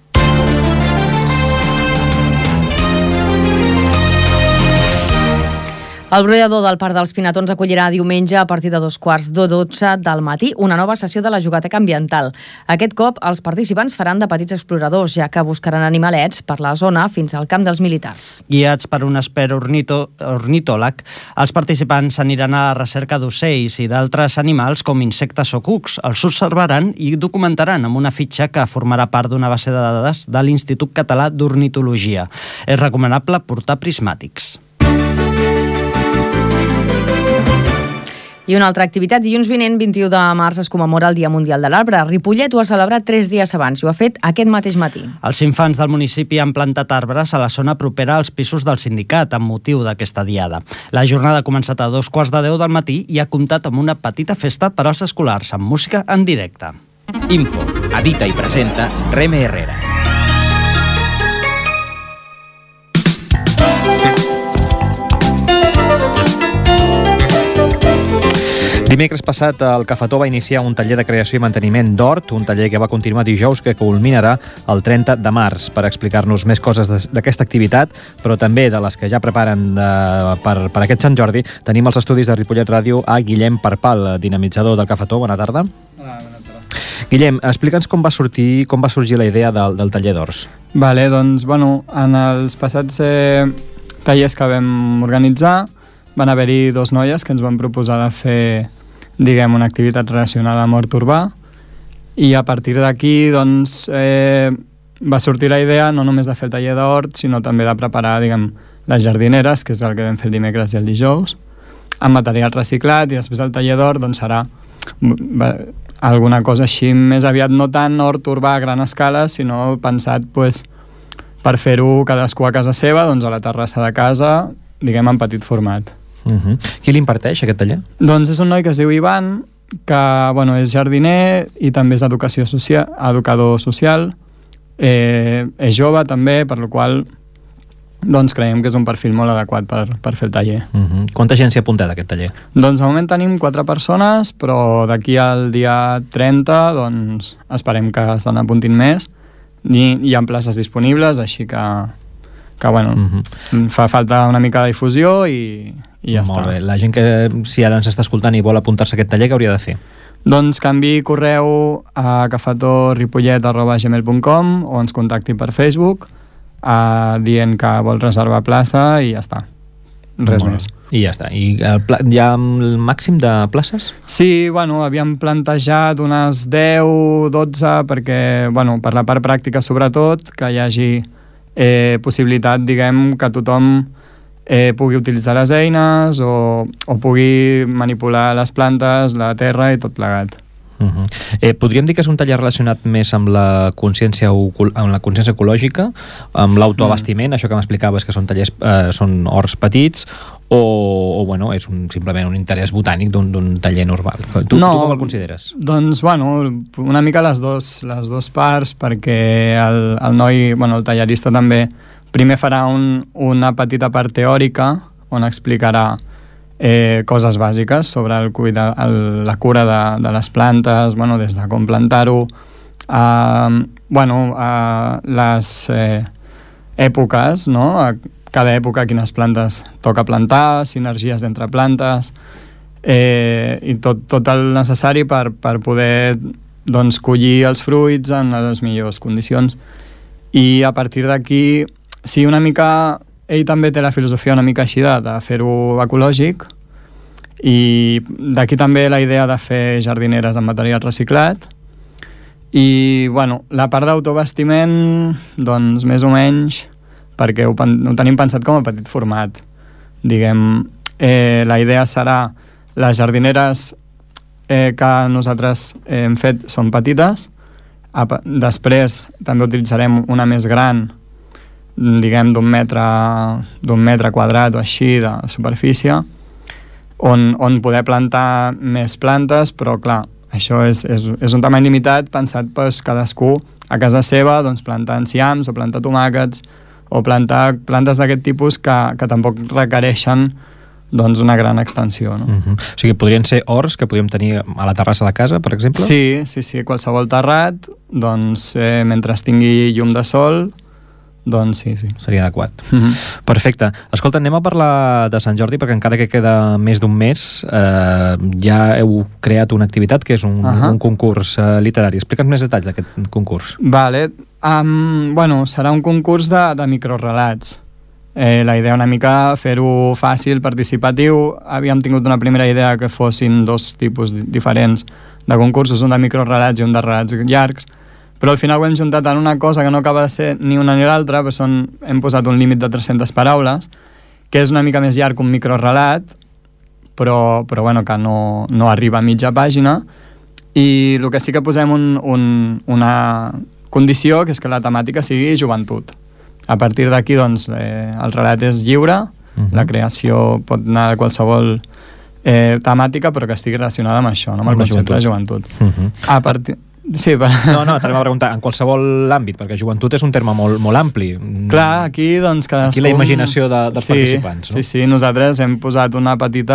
El brollador del Parc dels Pinatons acollirà diumenge a partir de 11:45 del matí una nova sessió de la Jugateca Ambiental. Aquest cop els participants faran de petits exploradors, ja que buscaran animalets per la zona fins al camp dels militars. Guiats per un expert ornitòleg, els participants aniran a la recerca d'ocells i d'altres animals com insectes o cucs. Els observaran i documentaran amb una fitxa que formarà part d'una base de dades de l'Institut Català d'Ornitologia. És recomanable portar prismàtics. I una altra activitat, dilluns vinent, 21 de març, es commemora el Dia Mundial de l'Arbre. Ripollet ho ha celebrat 3 dies abans i ho ha fet aquest mateix matí. Els infants del municipi han plantat arbres a la zona propera als pisos del sindicat amb motiu d'aquesta diada. La jornada ha començat a 2:15 del matí i ha comptat amb una petita festa per als escolars, amb música en directe. Info, edita i presenta Reme Herrera. Dimecres passat, el Cafetó va iniciar un taller de creació i manteniment d'hort, un taller que va continuar dijous, que culminarà el 30 de març. Per explicar-nos més coses d'aquesta activitat, però també de les que ja preparen per aquest Sant Jordi, tenim als estudis de Ripollet Ràdio a Guillem Parpal, dinamitzador del Cafetó. Bona tarda. Hola, bona tarda. Guillem, explica'ns com va sorgir la idea del taller d'horts. Vale, doncs, bueno, en els passats tallers que vam organitzar van haver-hi 2 noies que ens van proposar de fer, diguem, una activitat relacionada amb hort urbà, i a partir d'aquí doncs, va sortir la idea no només de fer el taller d'hort, sinó també de preparar, diguem, les jardineres, que és el que vam fer el dimecres i el dijous, amb material reciclat, i després el taller d'hort doncs, serà alguna cosa així més aviat, no tant hort urbà a gran escala, sinó pensat pues, per fer-ho cadascú a casa seva, doncs a la terrassa de casa, diguem, en petit format. Qui l'imparteix, aquest taller? Doncs és un noi que es diu Ivan, que bueno, és jardiner i també és educador social, és jove també, per la qual doncs creiem que és un perfil molt adequat per fer el taller. Quanta gent s'hi ha apuntat a aquest taller? Doncs de moment tenim 4 persones, però d'aquí al dia 30 doncs esperem que se n'apuntin més. Hi ha places disponibles, així que bueno, fa falta una mica de difusió i ja està. Molt bé. La gent que, si ara ens està escoltant i vol apuntar-se a aquest taller, què hauria de fer? Doncs que enviï correu a cafetoripollet@gmail.com o ens contacti per Facebook dient que vol reservar plaça i ja està. Res més. I ja està. I hi ha el màxim de places? Sí, bueno, havíem plantejat unes 10, 12, perquè, bueno, per la part pràctica sobretot, que hi hagi possibilitat, diguem, que tothom pugui utilitzar les eines o pugui manipular les plantes, la terra i tot plegat. Podríem dir que és un taller relacionat més amb la consciència ecològica, amb l'autoabastiment, això que m'explicaves que són tallers, són horts petits, o bueno, és simplement un interès botànic d'un taller normal. Tu com el consideres? Doncs, bueno, una mica les dos parts, perquè el noi, bueno, el tallerista també, primer farà una petita part teòrica on explicarà coses bàsiques sobre la cura de les plantes, bueno, des de com plantar-ho, les èpoques, no? Cada època quines plantes toca plantar, sinergies entre plantes, i tot el necessari per poder, doncs, collir els fruits en les millors condicions. I a partir d'aquí, sí, una mica... Ell també té la filosofia una mica així de fer-ho ecològic, i d'aquí també la idea de fer jardineres amb material reciclat. I, bueno, la part d'autoabastiment, doncs, més o menys, perquè ho tenim pensat com a petit format. Diguem, la idea serà les jardineres que nosaltres hem fet són petites, després també utilitzarem una més gran, diguem, d'un metre quadrat o així de superfície, on poder plantar més plantes, però clar, això és un tamany limitat pensat per cadascú a casa seva, doncs plantar enciams o plantar tomàquets o plantar plantes d'aquest tipus que tampoc requereixen, doncs, una gran extensió, no? O sigui, podrien ser horts que podríem tenir a la terrassa de casa, per exemple? Sí, qualsevol terrat, doncs, mentre tingui llum de sol, doncs sí. Seria adequat. Perfecte. Escolta, anem a parlar de Sant Jordi, perquè encara que queda més d'un mes, ja heu creat una activitat que és un concurs literari. Explica'ns més detalls d'aquest concurs. Vale. Bueno, serà un concurs de microrelats. La idea una mica fer-ho fàcil, participatiu. Havíem tingut una primera idea que fossin 2 tipus diferents de concursos, un de microrelats i un de relats llargs, però al final ho hem juntat en una cosa que no acaba de ser ni una ni l'altra, però hem posat un límit de 300 paraules, que és una mica més llarg que un microrelat, però bueno, que no arriba a mitja pàgina, i el que sí que posem una condició, que és que la temàtica sigui joventut. A partir d'aquí, doncs, el relat és lliure, la creació pot anar de qualsevol temàtica, però que estigui relacionada amb això, no? Amb el concepte de joventut. A partir... Sí, No, t'anava a preguntar, en qualsevol àmbit, perquè joventut és un terme molt ampli. Clar, aquí doncs cadascú... Aquí la imaginació dels participants, no? Sí, nosaltres hem posat un petit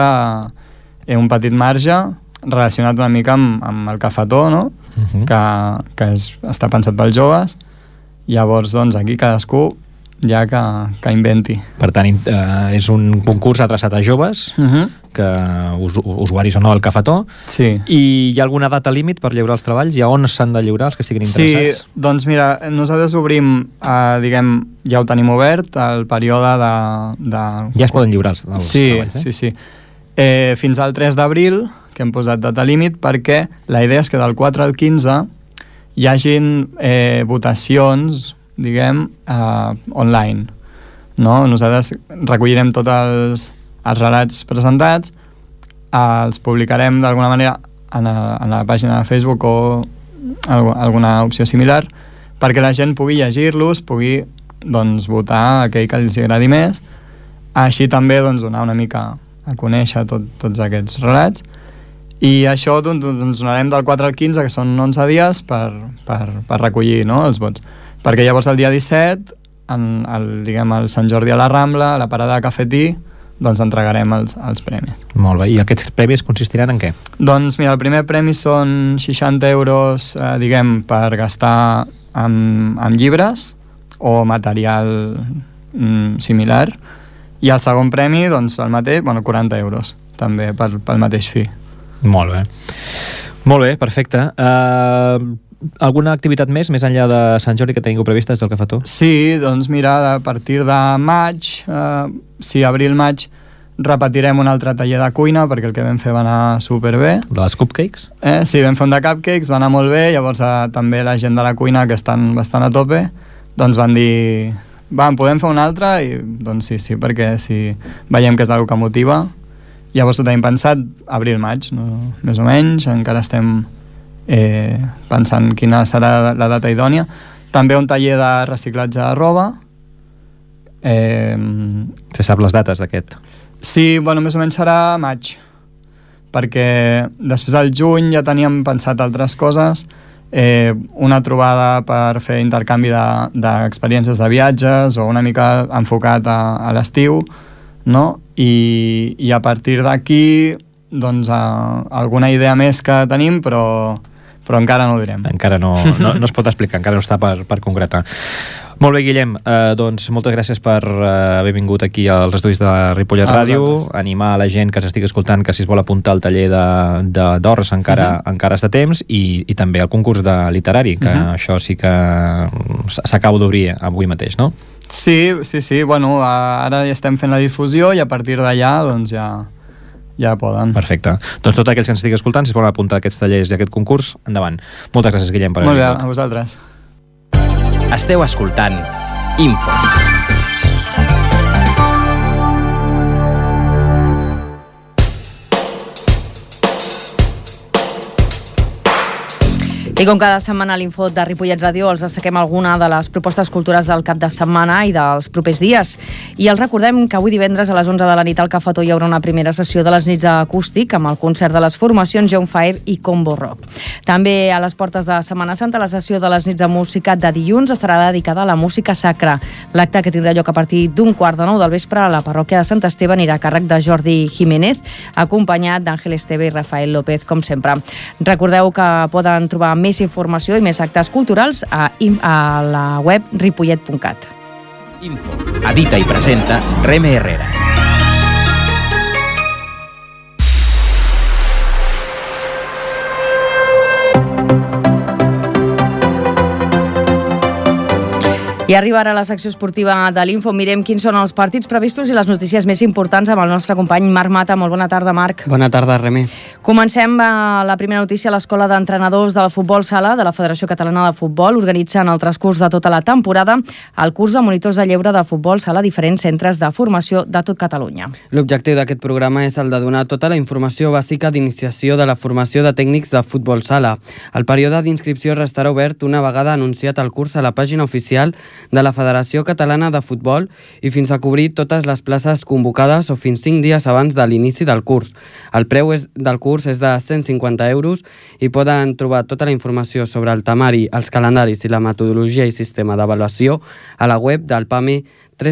marge relacionat una mica amb el cafetó, no? Que està pensat pels joves. Llavors, doncs, aquí cadascú ja que inventi. Per tant, és un concurs adreçat a joves, que usuaris o no del cafetó. Sí. I hi ha alguna data límit per lliurar els treballs? I a on s'han de lliurar els que estiguin interessats? Sí, doncs mira, nosaltres obrim, diguem, ja ho tenim obert, el període de... Ja es poden lliurar els treballs, Sí. Fins al 3 d'abril, que hem posat data límit, perquè la idea és que del 4 al 15 hi hagin votacions, diguem, online, no? Nosaltres recollirem tots els relats presentats, els publicarem d'alguna manera en la pàgina de Facebook o alguna opció similar, perquè la gent pugui llegir-los, pugui, doncs, votar aquell que els agradi més, així també, doncs, donar una mica a conèixer tots aquests relats. I això doncs donarem del 4 al 15, que són 11 dies, per recollir, no, els vots. Perquè llavors el dia 17 al Sant Jordi a la Rambla, a la parada de cafetí, doncs entregarem els premis. Molt bé, i aquests premis consistiran en què? Doncs mira, el primer premi són 60 euros, per gastar amb llibres o material similar, i el segon premi, doncs el mateix, 40 euros, també pel mateix fi. Molt bé, perfecte. Alguna activitat més enllà de Sant Jordi que teniu prevista des del Cafetó? Sí, doncs mira, a partir de maig, abril-maig, repetirem un altre taller de cuina, perquè el que vam fer va anar superbé. De les cupcakes? Sí, vam fer un de cupcakes, va anar molt bé, llavors també la gent de la cuina, que estan bastant a tope, doncs van dir, podem fer un altre? I doncs sí, perquè si veiem que és una que motiva. Llavors ho tenim pensat abril-maig, no? Més o menys, encara estem pensant quina serà la data idònia. També un taller de reciclatge de roba. Se sap les dates d'aquest? Sí, més o menys serà maig, perquè després al juny ja teníem pensat altres coses, una trobada per fer intercanvi d'experiències de viatges o una mica enfocat a l'estiu, no? I a partir d'aquí doncs alguna idea més que tenim, però encara no ho direm. Encara no es pot explicar, encara no està per concretar. Molt bé, Guillem, doncs moltes gràcies per haver vingut aquí als estudis de Ripollet Ràdio, animar a la gent que s'estigui escoltant que si es vol apuntar al taller d'Ors encara està a temps, i també al concurs de literari, que això sí que s'acaba d'obrir avui mateix, no? Sí, ara ja estem fent la difusió i a partir d'allà doncs ja poden. Perfecte. Doncs tots aquells que ens estigui escoltant, si es volen apuntar a aquests tallers i a aquest concurs, endavant. Moltes gràcies, Guillem, per haver vingut. Molt bé, a vosaltres. Esteu escoltant Info. I com cada setmana a l'Info de Ripollet Ràdio els destaquem alguna de les propostes culturals del cap de setmana i dels propers dies. I els recordem que avui divendres a les 11 de la nit al Cafetó hi haurà una primera sessió de les nits acústic amb el concert de les formacions John Fire i Combo Rock. També a les portes de Setmana Santa la sessió de les nits de música de dilluns estarà dedicada a la música sacra. L'acte, que tindrà lloc a partir d'15:45 del vespre a la parròquia de Sant Esteve, anirà a càrrec de Jordi Jiménez, acompanyat d'Àngel Esteve i Rafael López, com sempre. Recordeu que poden trobar més informació i més actes culturals a la web ripollet.cat. Info. Edita i presenta Reme Herrera. I arriba ara la secció esportiva de l'Info. Mirem quins són els partits previstos i les notícies més importants amb el nostre company Marc Mata. Molt bona tarda, Marc. Bona tarda, Remé. Comencem la primera notícia. L'Escola d'Entrenadors del Futbol Sala de la Federació Catalana de Futbol organitza en el transcurs de tota la temporada el curs de monitors de lleure de futbol sala a diferents centres de formació de tot Catalunya. L'objectiu d'aquest programa és el de donar tota la informació bàsica d'iniciació de la formació de tècnics de futbol sala. El període d'inscripció restarà obert una vegada anunciat el curs a la pàgina oficial de la Federació Catalana de Futbol i fins a cobrir totes les places convocades o fins 5 dies abans de l'inici del curs. El preu del curs és de 150 euros i poden trobar tota la informació sobre el temari, els calendaris i la metodologia i sistema d'avaluació a la web del PAME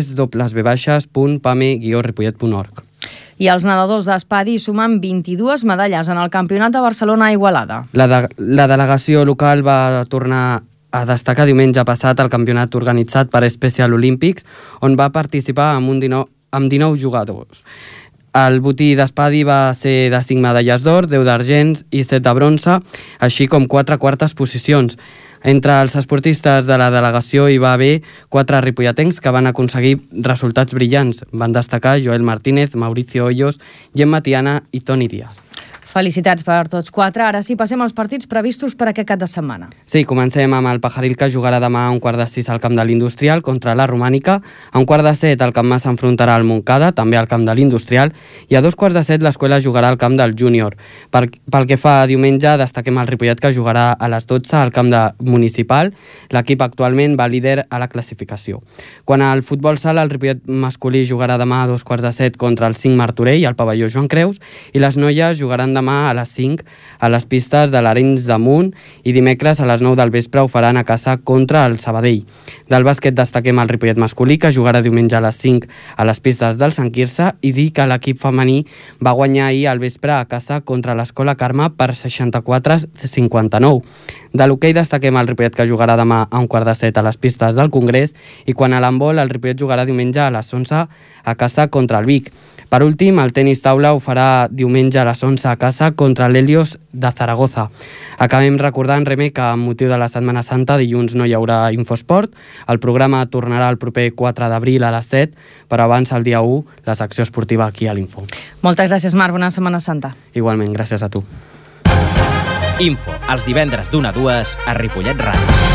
www.pame-ripollet.org. I els nedadors d'Espadi sumen 22 medalles en el Campionat de Barcelona a Igualada. La delegació local va tornar a destacar diumenge passat el campionat organitzat per Special Olympics, on va participar amb 19 jugadors. El botí d'Espadi va ser de 5 medalles d'or, 10 d'argents i 7 de bronze, així com 4 quartes posicions. Entre els esportistes de la delegació hi va haver 4 ripolletens que van aconseguir resultats brillants. Van destacar Joel Martínez, Mauricio Hoyos, Gemma Tiana i Toni Díaz. Felicitats per tots 4. Ara sí, passem als partits previstos per aquest cap de setmana. Sí, comencem amb el Pajaril, que jugarà demà a 5:45 al camp de l'Industrial contra la Romànica. A 5:45 el Camp Mas s'enfrontarà al Montcada, també al camp de l'Industrial, i a 2:15 l'Escola jugarà al camp del Júnior. Pel que fa a diumenge, destaquem el Ripollet, que jugarà a les 12 al camp de Municipal. L'equip actualment va líder a la classificació. Quan al futbol sala, el Ripollet masculí jugarà demà a 2:15 contra el 5 Martorell al pavelló Joan Creus, i les noies jugaran demà demà a les 5 a les pistes de l'Arenys de Munt i dimecres a les 9 del vespre ho faran a casa contra el Sabadell. Del bàsquet destaquem el Ripollet masculí, que jugarà diumenge a les 5 a les pistes del Sant Quirze, i dir que l'equip femení va guanyar ahir al vespre a casa contra l'Escola Carme per 64-59. De l'hoquei destaquem el Ripollet, que jugarà demà a 6:45 a les pistes del Congrés, i quan a l'handbol el Ripollet jugarà diumenge a les 11 a casa contra el Vic. Per últim, el tenis taula ho farà diumenge a les 11 a casa contra l'Helios de Zaragoza. Acabem recordant, Reme, que amb motiu de la Setmana Santa dilluns no hi haurà Infosport. El programa tornarà el proper 4 d'abril a les 7, però abans, el dia 1, la secció esportiva aquí a l'Info. Moltes gràcies, Marc. Bona Setmana Santa. Igualment, gràcies a tu. Info, els divendres d'1 a 2 a Ripollet Ràdio.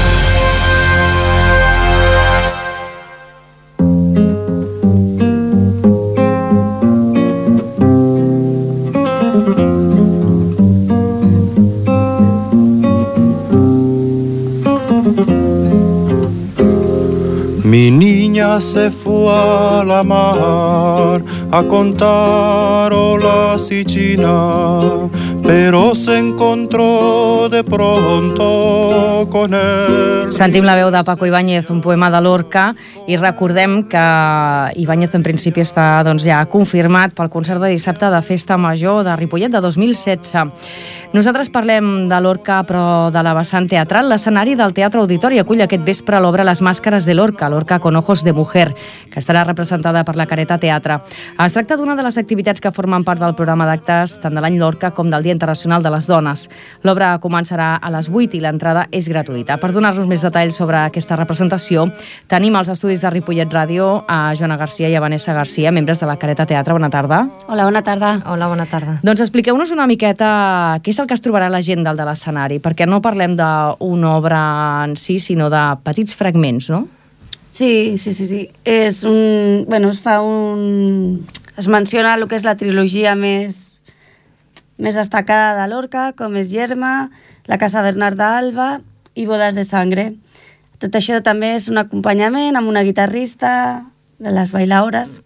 Mi niña se fue a la mar a contar olas y China, pero se encontró de pronto con él. Sentim la veu de Paco Ibáñez, un poema de Lorca, i recordem que Ibáñez en principi està ja confirmat pel concert de dissabte de Festa Major de Ripollet de 2016. Nosaltres parlem de Lorca, però de la vessant teatral. L'escenari del Teatre Auditori acull aquest vespre l'obra Les màscares de Lorca, Lorca con ojos de mujer, que estarà representada per la Careta Teatre. Es tracta d'una de les activitats que formen part del programa d'actes tant de l'any Lorca com del Dia Internacional de les Dones. L'obra començarà a les 8 i l'entrada és gratuïta. Per donar-nos més detalls sobre aquesta representació, tenim als estudis de Ripollet Ràdio a Joana Garcia i a Vanessa Garcia, membres de la Careta Teatre. Bona tarda. Hola, bona tarda. Hola, bona tarda. Doncs expliqueu-nos una miqueta què és el que es trobarà la gent dalt de l'escenari, perquè no parlem d'una obra en si, sinó de petits fragments, no? Sí. Es menciona el que és la trilogia més destacada de Lorca, com és Yerma, La casa de Bernarda Alba i Bodes de sangre. Tot això també és un acompanyament amb una guitarrista de les bailaores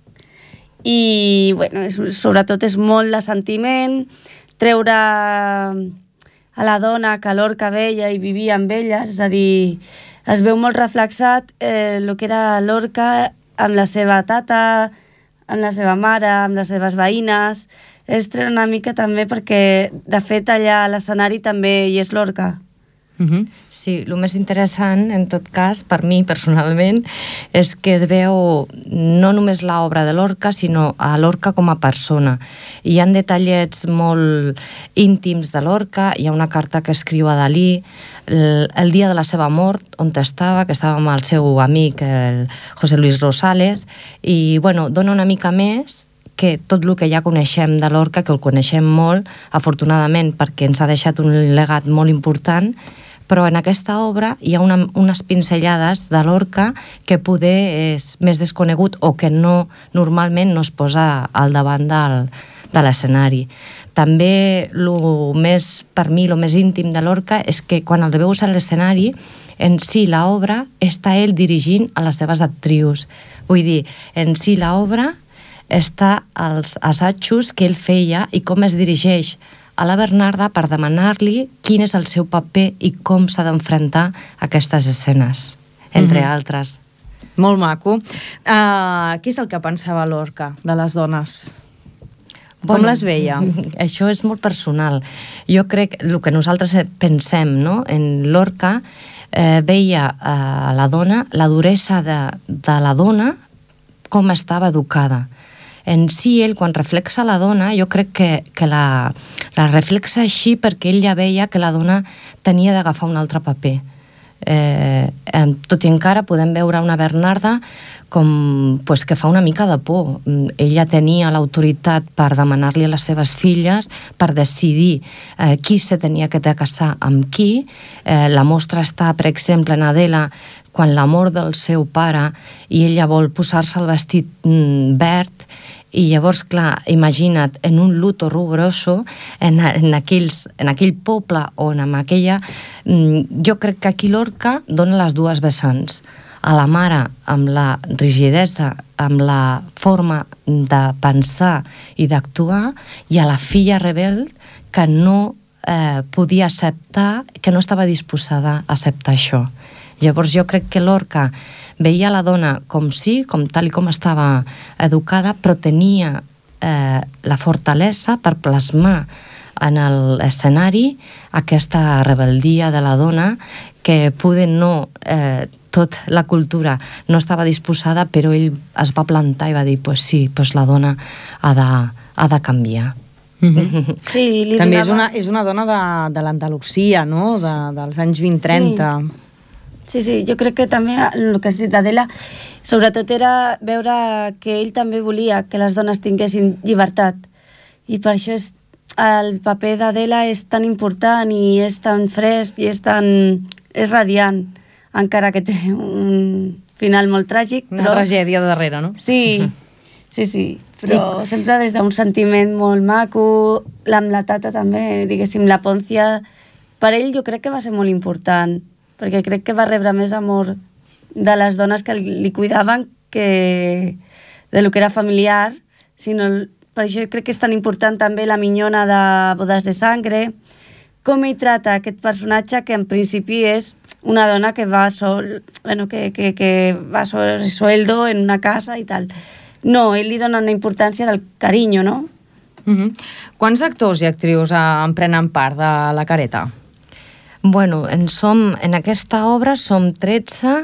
i sobretot és molt de sentiment, treure a la dona que Lorca veia i vivia amb elles, és a dir, es veu molt reflexat el que era Lorca amb la seva tata, amb la seva mare, amb les seves veïnes. És treure una mica també perquè, de fet, allà a l'escenari també hi és Lorca. Sí, el més interessant, en tot cas, per mi personalment, és que es veu no només l'obra de Lorca, sinó a Lorca com a persona. Hi ha detallets molt íntims de Lorca, hi ha una carta que escriu a Dalí, el dia de la seva mort, on estava, que estava amb el seu amic, el José Luis Rosales, i dona una mica més que tot el que ja coneixem de Lorca, que el coneixem molt, afortunadament, perquè ens ha deixat un legat molt important, però en aquesta obra hi ha unes pinzellades de Lorca que poder és més desconegut o que normalment no es posa al davant de l'escenari. També, per mi, el més íntim de Lorca és que quan el veus a l'escenari, en si l'obra està ell dirigint a les seves actrius. Vull dir, en si l'obra està als assajos que ell feia i com es dirigeix a la Bernarda per demanar-li quin és el seu paper i com s'ha d'enfrontar aquestes escenes, entre altres. Molt maco. Què és el que pensava Lorca de les dones? Com les veia? Això és molt personal. Jo crec que el que nosaltres pensem en Lorca, veia a la dona, la duresa de la dona, com estava educada. En si, ell, quan reflexa la dona, jo crec que la reflexa així perquè ell ja veia que la dona tenia d'agafar un altre paper. Tot i encara podem veure una Bernarda que fa una mica de por. Ella tenia l'autoritat per demanar-li a les seves filles, per decidir qui se tenia que casar amb qui. La mostra està, per exemple, en Adela, quan la mort del seu pare i ella vol posar-se el vestit verd, i llavors, clar, imagina't, en un luto rubroso, en aquell poble on amb aquella... Jo crec que aquí Lorca dona les dues vessants. A la mare amb la rigidesa, amb la forma de pensar i d'actuar, i a la filla rebel que no podia acceptar, que no estava disposada a acceptar això. Llavors jo crec que Lorca veia la dona com sí, com tal i com estava educada, però tenia la fortalesa per plasmar en l'escenari aquesta rebeldia de la dona que poder no, tota la cultura no estava disposada, però ell es va plantar i va dir, pues sí, pues la dona ha de canviar. Sí, també és una dona de l'Andalusia, no? Dels anys 20-30. Sí, jo crec que també el que has dit d'Adela, sobretot era veure que ell també volia que les dones tinguessin llibertat, i per això el paper d'Adela és tan important i és tan fresc i és radiant, encara que té un final molt tràgic. Una tragèdia darrere, no? Sí, però sempre des d'un sentiment molt maco, amb la Tata també, diguéssim, la Pòncia, per ell jo crec que va ser molt important, perquè crec que va rebre més amor de les dones que li cuidaven que de lo que era familiar, sinó per això crec que és tan important també la minyona de Bodes de Sangre, com ell trata aquest personatge que en principi és una dona que va que va sobre sueldo en una casa i tal. No, ell li dona una importància del carinyo, no? Quants actors i actrius en prenen part de la careta? Bueno, en aquesta obra som 13,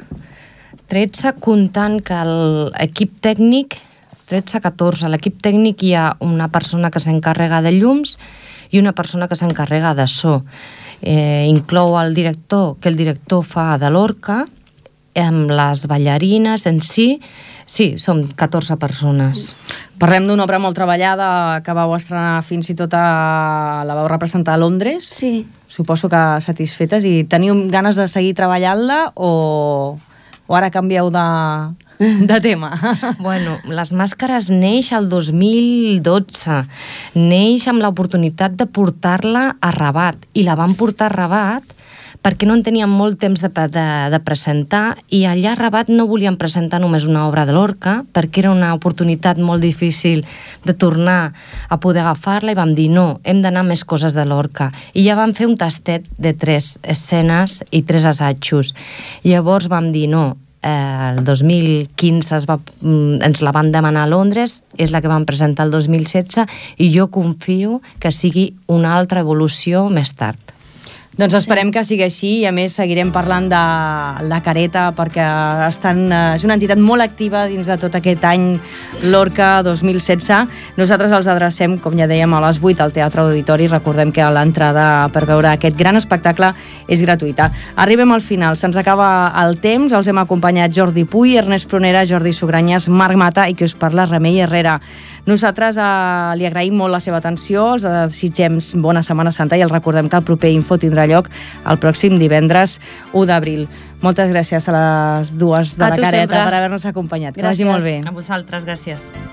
comptant que l'equip tècnic, 13-14, a l'equip tècnic hi ha una persona que s'encarrega de llums i una persona que s'encarrega de so. Inclou el director, que el director fa de Lorca, amb les ballarines en sí, som 14 persones. Parlem d'una obra molt treballada que vau estrenar fins i tot la vau representar a Londres. Sí. Suposo que satisfetes, i teniu ganes de seguir treballant-la o ara canvieu de tema? Bueno, les màscares neix el 2012. Neix amb l'oportunitat de portar-la a Rabat, i la vam portar a Rabat perquè no en teníem molt temps de presentar, i allà a Rabat no volíem presentar només una obra de Lorca, perquè era una oportunitat molt difícil de tornar a poder agafar-la, i vam dir no, hem d'anar més coses de Lorca. I ja vam fer un tastet de 3 escenes i 3 assajos. Llavors vam dir no, el 2015 ens la van demanar a Londres, és la que vam presentar el 2016, i jo confio que sigui una altra evolució més tard. Doncs esperem que sigui així, i a més seguirem parlant de la Careta, perquè és una entitat molt activa dins de tot aquest any Lorca 2016. Nosaltres els adrecem, com ja dèiem, a les 8 al Teatre Auditori. Recordem que l'entrada per veure aquest gran espectacle és gratuïta. Arribem al final, se'ns acaba el temps. Els hem acompanyat Jordi Puy, Ernest Prunera, Jordi Sugranyes, Marc Mata i qui us parla, Remei Herrera. Nosaltres li agraïm molt la seva atenció, els desitgem bona Setmana Santa i els recordem que el proper Info tindrà lloc el pròxim divendres 1 d'abril. Moltes gràcies a les dues de la Careta per haver-nos acompanyat. Que vagi molt bé. A vosaltres, gràcies.